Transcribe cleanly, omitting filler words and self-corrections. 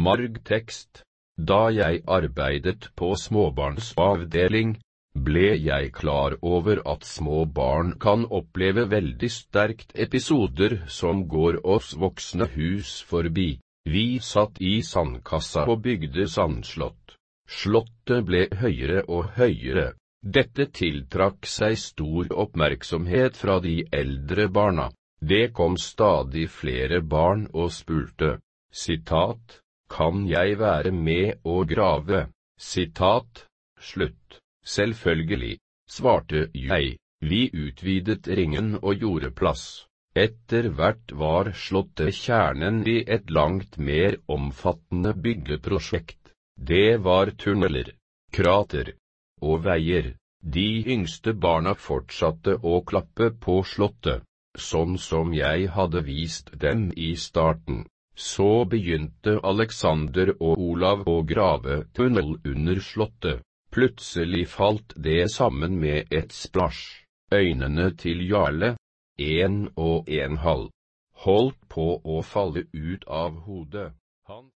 Margtekst. Da jeg arbeidet på småbarnsavdeling, ble jeg klar over at små barn kan oppleve veldig sterkt episoder som går oss voksne hus forbi. Vi satt i sandkassa og bygde sandslott. Slottet ble høyere og høyere. Dette tiltrakk seg stor oppmerksomhet fra de eldre barna. Det kom stadig flere barn og spurte, sitat, «Kan jeg være med og grave?» Sitat, slutt. Selvfølgelig, svarte jeg. Vi utvidet ringen og gjorde plass. Etter hvert var slottet kjernen i et langt mer omfattende byggeprosjekt. Det var tunneler, krater og veier. De yngste barna fortsatte å klappe på slottet, sånn som jeg hadde vist dem i starten. Så begynte Alexander og Olav å grave tunnel under slottet. Plutselig falt det sammen med et splasj. Øynene til Jarle, 1,5, holdt på å falle ut av hodet.